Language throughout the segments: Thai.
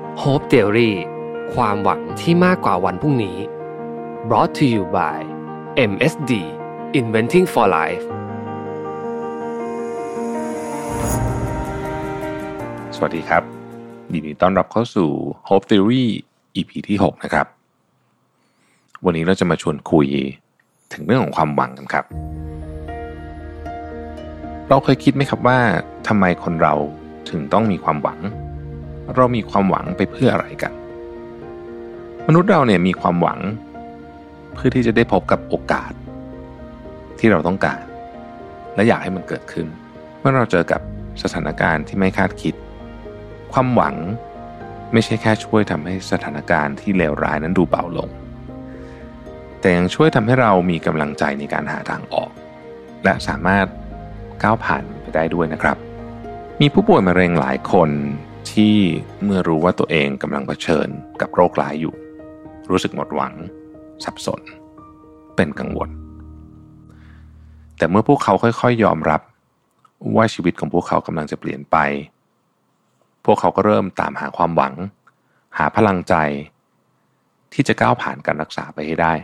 Hope Theory ความหวังที่มากกว่าวันพรุ่งนี้ Brought to you by MSD Inventing for Life สวัสดีครับยินดีต้อนรับเข้าสู่ Hope Theory EP ที่ 6 นะครับวันนี้เราจะมาชวนคุยถึงเรื่องของความหวังกันครับเราเคยคิดไหมครับว่าทำไมคนเราถึงต้องมีความหวังเรามีความหวังไปเพื่ออะไรกันมนุษย์เราเนี่ยมีความหวังเพื่อที่จะได้พบกับโอกาสที่เราต้องการและอยากให้มันเกิดขึ้นเมื่อเราเจอกับสถานการณ์ที่ไม่คาดคิดความหวังไม่ใช่แค่ช่วยทำให้สถานการณ์ที่เลวร้ายนั้นดูเบาลงแต่ยังช่วยทำให้เรามีกำลังใจในการหาทางออกและสามารถก้าวผ่านไปได้ด้วยนะครับมีผู้ป่วยมะเร็งหลายคนที่เมื่อรู้ว่าตัวเองกำลังเผชิญกับโรคร้ายอยู่รู้สึกหมดหวังสับสนเป็นกังวลแต่เมื่อพวกเขาค่อยๆยอมรับว่าชีวิตของพวกเขากำลังจะเปลี่ยนไปพวกเขาก็เริ่มตามหาความหวังหาพลังใจที่จะก้าวผ่านการรักษาไปให้ได้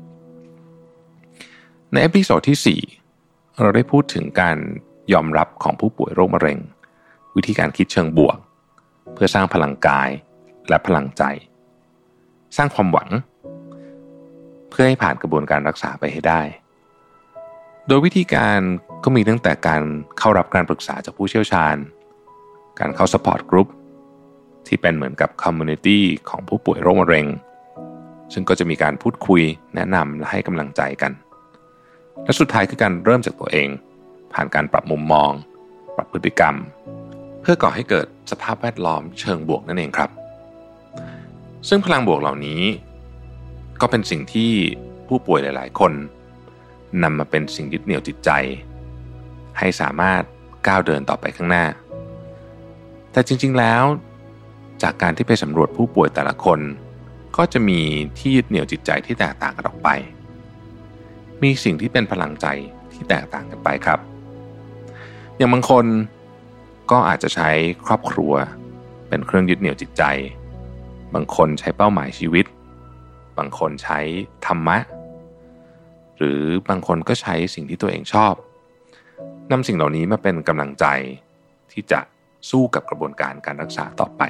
ในเอพิโซดที่4เราได้พูดถึงการยอมรับของผู้ป่วยโรคมะเร็งวิธีการคิดเชิงบวกเพื่อสร้างพลังกายและพลังใจสร้างความหวังเพื่อให้ผ่านกระบวนการรักษาไปให้ได้โดยวิธีการก็มีตั้งแต่การเข้ารับการปรึกษาจากผู้เชี่ยวชาญการเข้า support group ที่เป็นเหมือนกับ community ของผู้ป่วยโรคมะเร็งซึ่งก็จะมีการพูดคุยแนะนำและให้กำลังใจกันและสุดท้ายคือการเริ่มจากตัวเองผ่านการปรับมุมมองปรับพฤติกรรมเพื่อก่อให้เกิดสภาพแวดล้อมเชิงบวกนั่นเองครับซึ่งพลังบวกเหล่านี้ก็เป็นสิ่งที่ผู้ป่วยหลายๆคนนำมาเป็นสิ่งยึดเหนี่ยวจิตใจให้สามารถก้าวเดินต่อไปข้างหน้าแต่จริงๆแล้วจากการที่ไปสำรวจผู้ป่วยแต่ละคนก็จะมีที่ยึดเหนี่ยวจิตใจที่แตกต่างกันออกไปมีสิ่งที่เป็นพลังใจที่แตกต่างกันไปครับอย่างบางคนก็อาจจะใช้ครอบครัวเป็นเครื่องยึดเหนี่ยวจิตใจบางคนใช้เป้าหมายชีวิตบางคนใช้ธรรมะหรือบางคนก็ใช้สิ่งที่ตัวเองชอบนำสิ่งเหล่านี้มาเป็นกำลังใจที่จะสู้กับกระบวนการการรักษาต่อไป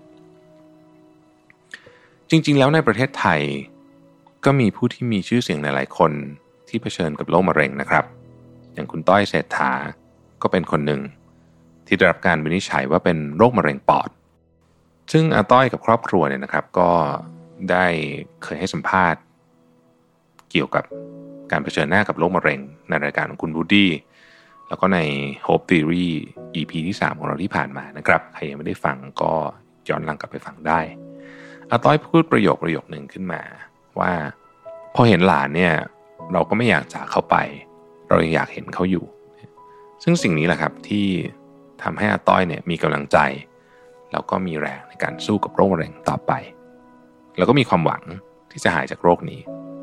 จริงๆแล้วในประเทศไทยก็มีผู้ที่มีชื่อเสียงหลายๆคนที่เผชิญกับโรคมะเร็งนะครับอย่างคุณต้อยเศรษฐาก็เป็นคนหนึ่งที่ได้รับการวินิจฉัยว่าเป็นโรคมะเร็งปอดซึ่งอาต้อยกับครอบครัวเนี่ยนะครับก็ได้เคยให้สัมภาษณ์เกี่ยวกับการเผชิญหน้ากับโรคมะเร็งในรายการของคุณวูดดี้แล้วก็ใน Hope Theory EP ที่ 3ของเราที่ผ่านมานะครับใครยังไม่ได้ฟังก็ย้อนหลังกลับไปฟังได้อาต้อยพูดประโยคหนึ่งขึ้นมาว่าพอเห็นหลานเนี่ยเราก็ไม่อยากจากเขาไปเรายังอยากเห็นเขาอยู่ซึ่งสิ่งนี้แหละครับที่ทำให้อาต้อยเนี่ยมีกำลังใจแล้วก็มีแรงในการสู้กับโรคมะเร็งต่อไปแล้วก็มีความหวังที่จะหายจากโรคนี้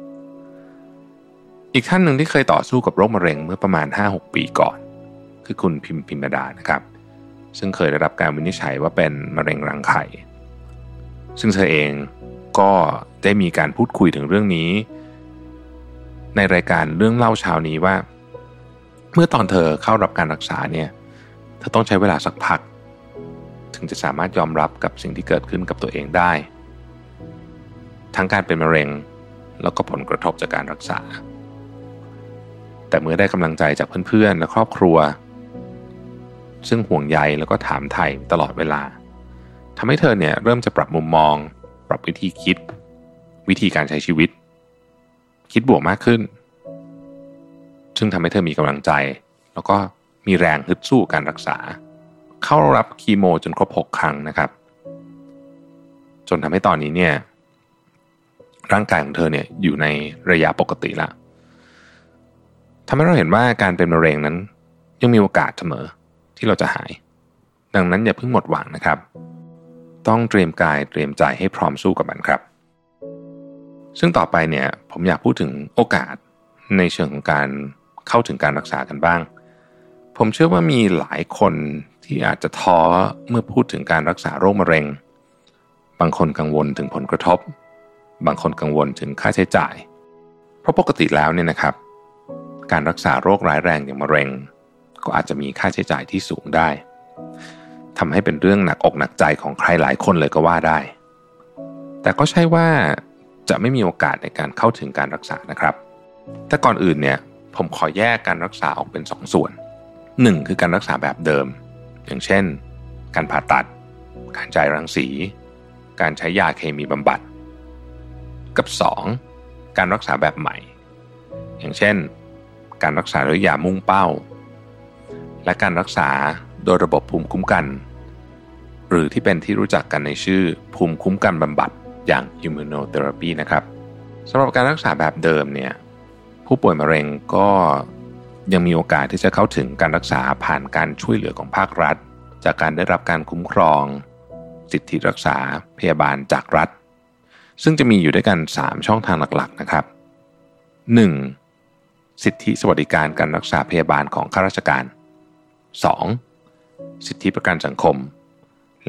อีกท่านหนึ่งที่เคยต่อสู้กับโรคมะเร็งเมื่อประมาณ 5-6 ปีก่อนคือคุณพิมดานะครับซึ่งเคยได้รับการวินิจฉัยว่าเป็นมะเร็งรังไข่ซึ่งเธอเองก็ได้มีการพูดคุยถึงเรื่องนี้ในรายการเรื่องเล่าเช้านี้ว่าเมื่อตอนเธอเข้ารับการรักษาเนี่ยเธอต้องใช้เวลาสักพักถึงจะสามารถยอมรับกับสิ่งที่เกิดขึ้นกับตัวเองได้ทั้งการเป็นมะเร็งแล้วก็ผลกระทบจากการรักษาแต่เมื่อได้กำลังใจจากเพื่อนๆและครอบครัวซึ่งห่วงใยแล้วก็ถามไถ่ตลอดเวลาทำให้เธอเนี่ยเริ่มจะปรับมุมมองปรับวิธีคิดวิธีการใช้ชีวิตคิดบวกมากขึ้นซึ่งทำให้เธอมีกำลังใจแล้วก็มีแรงฮึดสู้การรักษาเข้ารับคีโมจนครบ6 ครั้งนะครับจนทำให้ตอนนี้เนี่ยร่างกายของเธอเนี่ยอยู่ในระยะปกติแล้วทำให้เราเห็นว่าการเป็นมะเร็งนั้นยังมีโอกาสเสมอที่เราจะหายดังนั้นอย่าเพิ่งหมดหวังนะครับต้องเตรียมกายเตรียมใจให้พร้อมสู้กับมันครับซึ่งต่อไปเนี่ยผมอยากพูดถึงโอกาสในเชิงของการเข้าถึงการรักษากันบ้างผมเชื่อว่ามีหลายคนที่อาจจะท้อเมื่อพูดถึงการรักษาโรคมะเร็งบางคนกังวลถึงผลกระทบบางคนกังวลถึงค่าใช้จ่ายเพราะปกติแล้วเนี่ยนะครับการรักษาโรคร้ายแรงอย่างมะเร็งก็อาจจะมีค่าใช้จ่ายที่สูงได้ทำให้เป็นเรื่องหนักอกหนักใจของใครหลายคนเลยก็ว่าได้แต่ก็ใช่ว่าจะไม่มีโอกาสในการเข้าถึงการรักษานะครับแต่ก่อนอื่นเนี่ยผมขอแยกการรักษาออกเป็น2 ส่วน1คือการรักษาแบบเดิมอย่างเช่นการผ่าตัดการจ่ายรังสีการใช้ยาเคมีบำบัดกับ2การรักษาแบบใหม่อย่างเช่นการรักษาด้วยยามุ่งเป้าและการรักษาโดยระบบภูมิคุ้มกันหรือที่เป็นที่รู้จักกันในชื่อภูมิคุ้มกันบำบัดอย่าง immunotherapy นะครับสำหรับการรักษาแบบเดิมเนี่ยผู้ป่วยมะเร็งก็ยังมีโอกาสที่จะเข้าถึงการรักษาผ่านการช่วยเหลือของภาครัฐจากการได้รับการคุ้มครองสิทธิรักษาพยาบาลจากรัฐซึ่งจะมีอยู่ด้วยกัน3ช่องทางหลักๆนะครับ 1. สิทธิสวัสดิการการรักษาพยาบาลของข้าราชการ 2. สิทธิประกันสังคมและ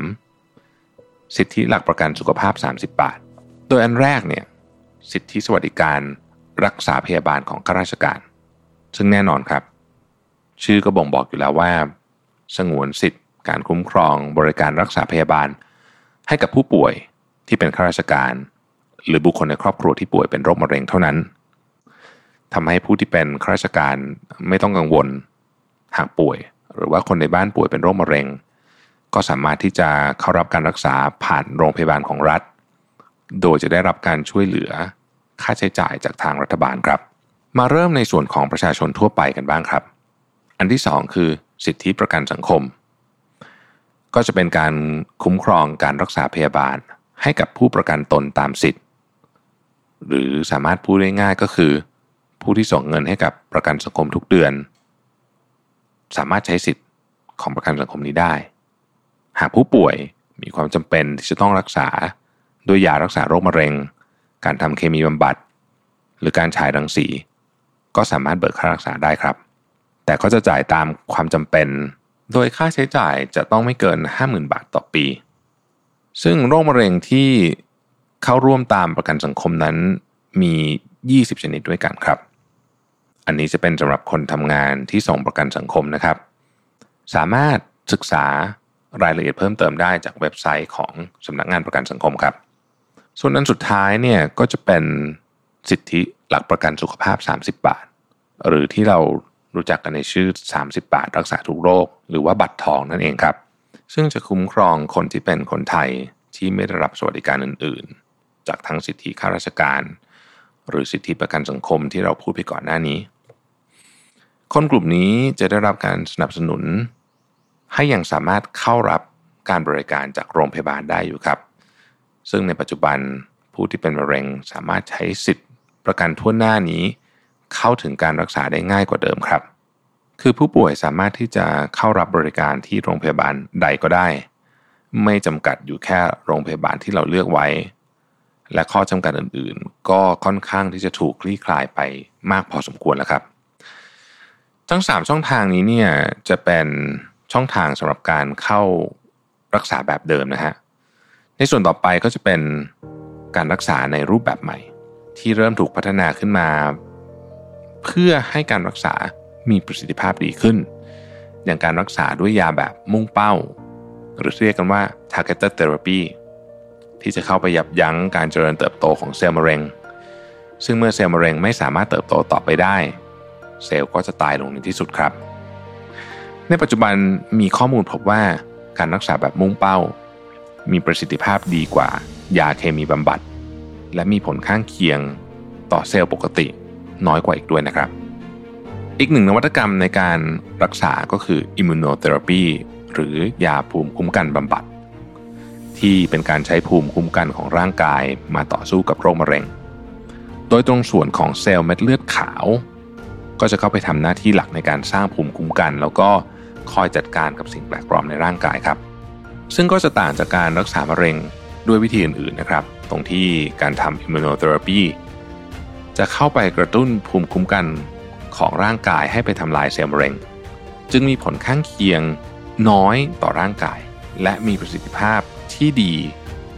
3. สิทธิหลักประกันสุขภาพ30 บาทโดยอันแรกเนี่ยสิทธิสวัสดิการรักษาพยาบาลของข้าราชการซึ่งแน่นอนครับชื่อก็บ่งบอกอยู่แล้วว่าสงวนสิทธิการคุ้มครองบริการรักษาพยาบาลให้กับผู้ป่วยที่เป็นข้าราชการหรือบุคคลในครอบครัวที่ป่วยเป็นโรคมะเร็งเท่านั้นทำให้ผู้ที่เป็นข้าราชการไม่ต้องกังวลหากป่วยหรือว่าคนในบ้านป่วยเป็นโรคมะเร็งก็สามารถที่จะเข้ารับการรักษาผ่านโรงพยาบาลของรัฐโดยจะได้รับการช่วยเหลือค่าใช้จ่ายจากทางรัฐบาลครับมาเริ่มในส่วนของประชาชนทั่วไปกันบ้างครับอันที่2คือสิทธิประกันสังคมก็จะเป็นการคุ้มครองการรักษาพยาบาลให้กับผู้ประกันตนตามสิทธิ์หรือสามารถพูดได้ง่ายก็คือผู้ที่ส่งเงินให้กับประกันสังคมทุกเดือนสามารถใช้สิทธิ์ของประกันสังคมนี้ได้หากผู้ป่วยมีความจำเป็นที่จะต้องรักษาด้วยยารักษาโรคมะเร็งการทำเคมีบำบัดหรือการฉายรังสีก็สามารถเบิกค่ารักษาได้ครับแต่ก็จะจ่ายตามความจำเป็นโดยค่าใช้จ่ายจะต้องไม่เกิน 50,000 บาทต่อปีซึ่งโรคมะเร็งที่เข้าร่วมตามประกันสังคมนั้นมี20ชนิดด้วยกันครับอันนี้จะเป็นสำหรับคนทำงานที่ส่งประกันสังคมนะครับสามารถศึกษารายละเอียดเพิ่มเติมได้จากเว็บไซต์ของสำนักงานประกันสังคมครับส่วนอันสุดท้ายเนี่ยก็จะเป็นสิทธิหลักประกันสุขภาพ30 บาทหรือที่เรารู้จักกันในชื่อ30 บาทรักษาทุกโรคหรือว่าบัตรทองนั่นเองครับซึ่งจะคุ้มครองคนที่เป็นคนไทยที่ไม่ได้รับสวัสดิการอื่นๆจากทั้งสิทธิข้าราชการหรือสิทธิประกันสังคมที่เราพูดไปก่อนหน้านี้คนกลุ่มนี้จะได้รับการสนับสนุนให้ยังสามารถเข้ารับการบริการจากโรงพยาบาลได้อยู่ครับซึ่งในปัจจุบันผู้ที่เป็นมะเร็งสามารถใช้สิทธิประกันทั่วหน้านี้เข้าถึงการรักษาได้ง่ายกว่าเดิมครับคือผู้ป่วยสามารถที่จะเข้ารับบริการที่โรงพยาบาลใดก็ได้ไม่จำกัดอยู่แค่โรงพยาบาลที่เราเลือกไว้และข้อจำกัดอื่นๆก็ค่อนข้างที่จะถูกคลี่คลายไปมากพอสมควรแล้วครับทั้ง3ช่องทางนี้เนี่ยจะเป็นช่องทางสำหรับการเข้ารักษาแบบเดิมนะฮะในส่วนต่อไปก็จะเป็นการรักษาในรูปแบบใหม่ที่เริ่มถูกพัฒนาขึ้นมาเพื่อให้การรักษามีประสิทธิภาพดีขึ้นอย่างการรักษาด้วยยาแบบมุ่งเป้าหรือเรียกกันว่า targeted therapy ที่จะเข้าไปยับยั้งการเจริญเติบโตของเซลล์มะเร็งซึ่งเมื่อเซลล์มะเร็งไม่สามารถเติบโตต่อไปได้เซลล์ก็จะตายลงในที่สุดครับในปัจจุบันมีข้อมูลพบว่าการรักษาแบบมุ่งเป้ามีประสิทธิภาพดีกว่ายาเคมีบำบัดและมีผลข้างเคียงต่อเซลล์ปกติน้อยกว่าอีกด้วยนะครับอีกหนึ่งนวัตกรรมในการรักษาก็คือ immunotherapy หรือยาภูมิคุ้มกันบำบัดที่เป็นการใช้ภูมิคุ้มกันของร่างกายมาต่อสู้กับโรคมะเร็งโดยตรงส่วนของเซลล์เม็ดเลือดขาวก็จะเข้าไปทำหน้าที่หลักในการสร้างภูมิคุ้มกันแล้วก็คอยจัดการกับสิ่งแปลกปลอมในร่างกายครับซึ่งก็จะต่างจากการรักษามะเร็งด้วยวิธีอื่นๆนะครับตรงที่การทำ immunotherapy จะเข้าไปกระตุ้นภูมิคุ้มกันของร่างกายให้ไปทำลายเซลล์มะเร็งจึงมีผลข้างเคียงน้อยต่อร่างกายและมีประสิทธิภาพที่ดี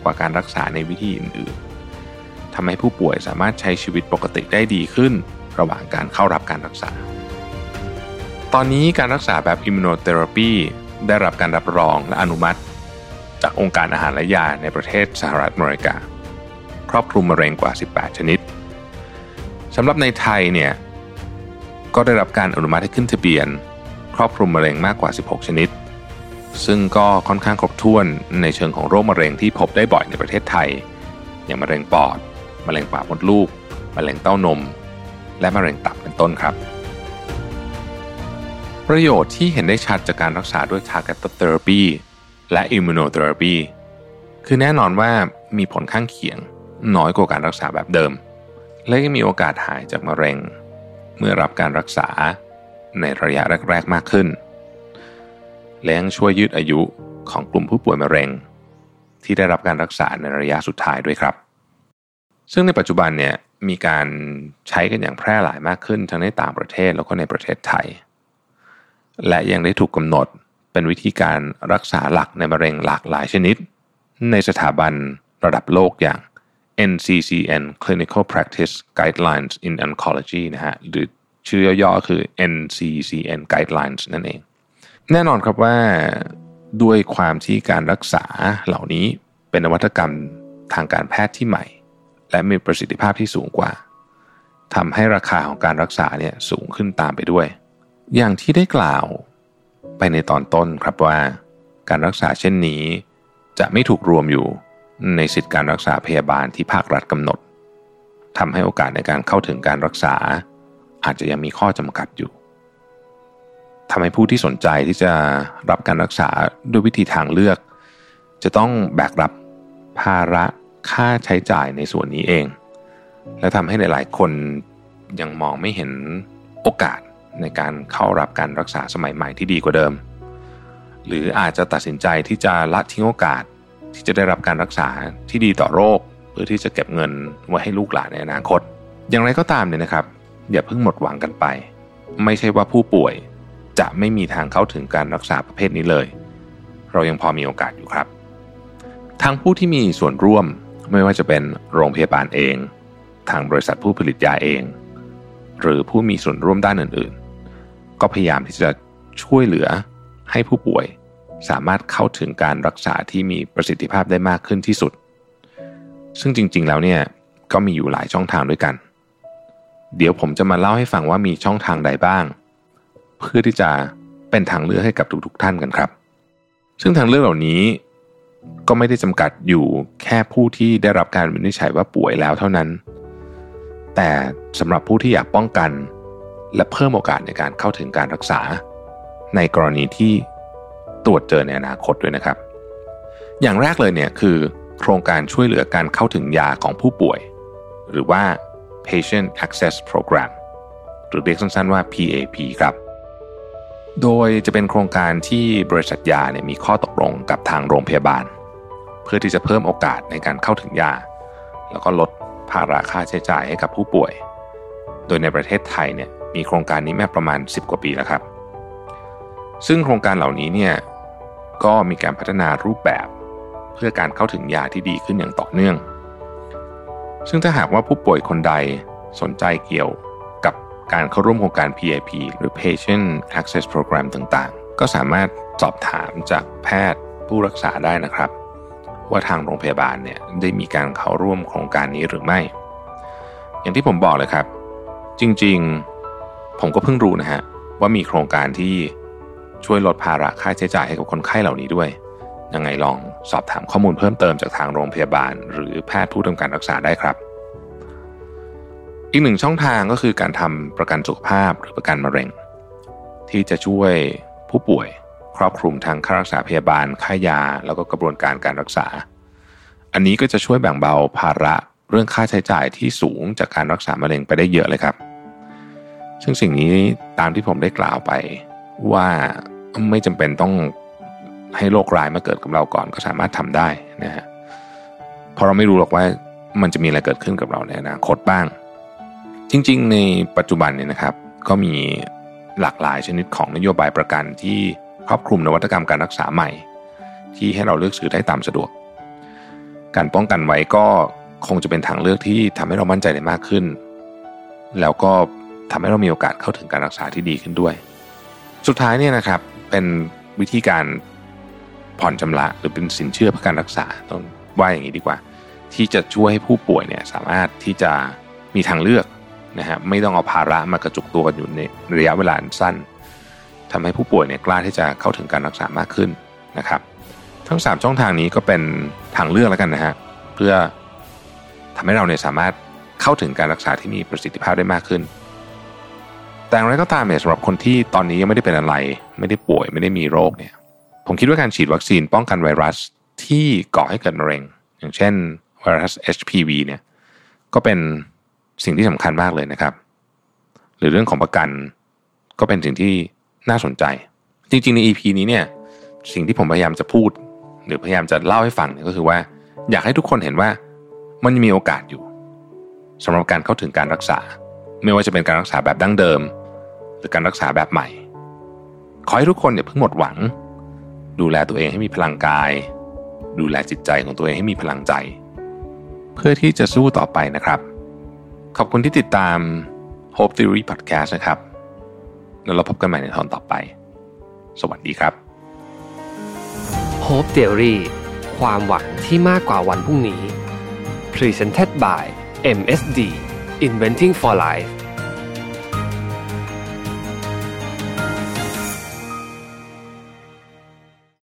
กว่าการรักษาในวิธีอื่นๆทำให้ผู้ป่วยสามารถใช้ชีวิตปกติได้ดีขึ้นระหว่างการเข้ารับการรักษาตอนนี้การรักษาแบบ immunotherapy ได้รับการรับรองและอนุมัติจากองค์การอาหารและยาในประเทศสหรัฐอเมริกาครอบคลุมมะเร็งกว่า18ชนิดสำหรับในไทยเนี่ยก็ได้รับการอนุมัติให้ขึ้นทะเบียนครอบคลุมมะเร็งมากกว่า16ชนิดซึ่งก็ค่อนข้างครบถ้วนในเชิงของโรคมะเร็งที่พบได้บ่อยในประเทศไทยอย่างมะเร็งปอดมะเร็งปากมดลูกมะเร็งเต้านมและมะเร็งตับเป็นต้นครับประโยชน์ที่เห็นได้ชัดจากการรักษาด้วย targeted therapy และ immunotherapy คือแน่นอนว่ามีผลข้างเคียงน้อยกว่าการรักษาแบบเดิมและยังมีโอกาสหายจากมะเร็งเมื่อรับการรักษาในระยะแรกๆมากขึ้นและยังช่วยยืดอายุของกลุ่มผู้ป่วยมะเร็งที่ได้รับการรักษาในระยะสุดท้ายด้วยครับซึ่งในปัจจุบันเนี่ยมีการใช้กันอย่างแพร่หลายมากขึ้นทั้งในต่างประเทศแล้วก็ในประเทศไทยและยังได้ถูกกำหนดเป็นวิธีการรักษาหลักในมะเร็งหลากหลายชนิดในสถาบันระดับโลกอย่าง NCCN Clinical Practice Guidelines in Oncology นะฮะหรือชื่อย่อๆคือ NCCN Guidelines นั่นเองแน่นอนครับว่าด้วยความที่การรักษาเหล่านี้เป็นนวัตกรรมทางการแพทย์ที่ใหม่และมีประสิทธิภาพที่สูงกว่าทำให้ราคาของการรักษาเนี่ยสูงขึ้นตามไปด้วยอย่างที่ได้กล่าวไปในตอนต้นครับว่าการรักษาเช่นนี้จะไม่ถูกรวมอยู่ในสิทธิการรักษาพยาบาลที่ภาครัฐกำหนดทำให้โอกาสในการเข้าถึงการรักษาอาจจะยังมีข้อจำกัดอยู่ทำให้ผู้ที่สนใจที่จะรับการรักษาด้วยวิธีทางเลือกจะต้องแบกรับภาระค่าใช้จ่ายในส่วนนี้เองและทำให้หลายๆคนยังมองไม่เห็นโอกาสในการเข้ารับการรักษาสมัยใหม่ที่ดีกว่าเดิมหรืออาจจะตัดสินใจที่จะละทิ้งโอกาสที่จะได้รับการรักษาที่ดีต่อโรคเพื่อที่จะเก็บเงินไว้ให้ลูกหลานในอนาคตอย่างไรก็ตามเนี่ยนะครับอย่าเพิ่งหมดหวังกันไปไม่ใช่ว่าผู้ป่วยจะไม่มีทางเข้าถึงการรักษาประเภทนี้เลยเรายังพอมีโอกาสอยู่ครับทางผู้ที่มีส่วนร่วมไม่ว่าจะเป็นโรงพยาบาลเองทางบริษัทผู้ผลิตยาเองหรือผู้มีส่วนร่วมด้านอื่นๆก็พยายามที่จะช่วยเหลือให้ผู้ป่วยสามารถเข้าถึงการรักษาที่มีประสิทธิภาพได้มากขึ้นที่สุดซึ่งจริงๆแล้วเนี่ยก็มีอยู่หลายช่องทางด้วยกันเดี๋ยวผมจะมาเล่าให้ฟังว่ามีช่องทางใดบ้างเพื่อที่จะเป็นทางเลือกให้กับทุกๆท่านกันครับซึ่งทางเลือกเหล่านี้ก็ไม่ได้จำกัดอยู่แค่ผู้ที่ได้รับการวินิจฉัยว่าป่วยแล้วเท่านั้นแต่สำหรับผู้ที่อยากป้องกันและเพิ่มโอกาสในการเข้าถึงการรักษาในกรณีที่ตรวจเจอในอนาคตด้วยนะครับอย่างแรกเลยเนี่ยคือโครงการช่วยเหลือการเข้าถึงยาของผู้ป่วยหรือว่า Patient Access Program หรือเรียกสั้นๆว่า PAP ครับโดยจะเป็นโครงการที่บริษัทยาเนี่ยมีข้อตกลงกับทางโรงพยาบาลเพื่อที่จะเพิ่มโอกาสในการเข้าถึงยาแล้วก็ลดภาระค่าใช้จ่ายให้กับผู้ป่วยโดยในประเทศไทยเนี่ยมีโครงการนี้มาประมาณ10กว่าปีแล้วครับซึ่งโครงการเหล่านี้เนี่ยก็มีการพัฒนารูปแบบเพื่อการเข้าถึงยาที่ดีขึ้นอย่างต่อเนื่องซึ่งถ้าหากว่าผู้ป่วยคนใดสนใจเกี่ยวกับการเข้าร่วมโครงการ PAP หรือ Patient Access Program ต่างๆก็สามารถสอบถามจากแพทย์ผู้รักษาได้นะครับว่าทางโรงพยาบาลเนี่ยได้มีการเข้าร่วมโครงการนี้หรือไม่อย่างที่ผมบอกเลยครับจริงๆผมก็เพิ่งรู้นะฮะว่ามีโครงการที่ช่วยลดภาระค่าใช้จ่ายให้กับคนไข้เหล่านี้ด้วยยังไงลองสอบถามข้อมูลเพิ่มเติมจากทางโรงพยาบาลหรือแพทย์ผู้ทำการรักษาได้ครับอีกหนึ่งช่องทางก็คือการทำประกันสุขภาพหรือประกันมะเร็งที่จะช่วยผู้ป่วยครอบคลุมทางค่ารักษาพยาบาลค่ายาแล้วก็กระบวนการการรักษาอันนี้ก็จะช่วยแบ่งเบาภาระเรื่องค่าใช้จ่ายที่สูงจากการรักษามะเร็งไปได้เยอะเลยครับซึ่งสิ่งนี้ตามที่ผมได้กล่าวไปว่าไม่จำเป็นต้องให้โรคร้ายมาเกิดกับเราก่อนก็สามารถทำได้นะฮะเพราะเราไม่รู้หรอกว่ามันจะมีอะไรเกิดขึ้นกับเราในอนาคตบ้างจริงๆในปัจจุบันเนี่ยนะครับก็มีหลากหลายชนิดของนโยบายประกันที่ครอบคลุมนวัตกรรมการรักษาใหม่ที่ให้เราเลือกซื้อได้ตามสะดวกการป้องกันไว้ก็คงจะเป็นทางเลือกที่ทำให้เรามั่นใจได้มากขึ้นแล้วก็ทำให้เรามีโอกาสเข้าถึงการรักษาที่ดีขึ้นด้วยสุดท้ายเนี่ยนะครับเป็นวิธีการผ่อนชำระหรือเป็นสินเชื่อเพื่อการรักษาต้องว่าอย่างนี้ดีกว่าที่จะช่วยให้ผู้ป่วยเนี่ยสามารถที่จะมีทางเลือกนะฮะไม่ต้องเอาภาระมากระจุกตัวกันอยู่ในระยะเวลาสั้นทำให้ผู้ป่วยเนี่ยกล้าที่จะเข้าถึงการรักษามากขึ้นนะครับทั้ง3ช่องทางนี้ก็เป็นทางเลือกแล้วกันนะฮะเพื่อทำให้เราเนี่ยสามารถเข้าถึงการรักษาที่มีประสิทธิภาพได้มากขึ้นแต่อย่างไรก็ตามเนี่ยสำหรับคนที่ตอนนี้ยังไม่ได้เป็นอะไรไม่ได้ป่วยไม่ได้มีโรคเนี่ยผมคิดว่าการฉีดวัคซีนป้องกันไวรัสที่ก่อให้เกิดมะเร็งอย่างเช่นไวรัส HPV เนี่ยก็เป็นสิ่งที่สำคัญมากเลยนะครับหรือเรื่องของประกันก็เป็นสิ่งที่น่าสนใจจริงๆใน EP นี้เนี่ยสิ่งที่ผมพยายามจะพูดหรือพยายามจะเล่าให้ฟังเนี่ยก็คือว่าอยากให้ทุกคนเห็นว่ามันมีโอกาสอยู่สำหรับการเข้าถึงการรักษาไม่ว่าจะเป็นการรักษาแบบดั้งเดิมหรือการรักษาแบบใหม่ขอให้ทุกคนอย่าเพิ่งหมดหวังดูแลตัวเองให้มีพลังกายดูแลจิตใจของตัวเองให้มีพลังใจเพื่อที่จะสู้ต่อไปนะครับขอบคุณที่ติดตาม Hope Theory Podcast นะครับแล้วเราพบกันใหม่ในตอนต่อไปสวัสดีครับ Hope Theory ความหวังที่มากกว่าวันพรุ่งนี้ Presented by MSD Inventing for Life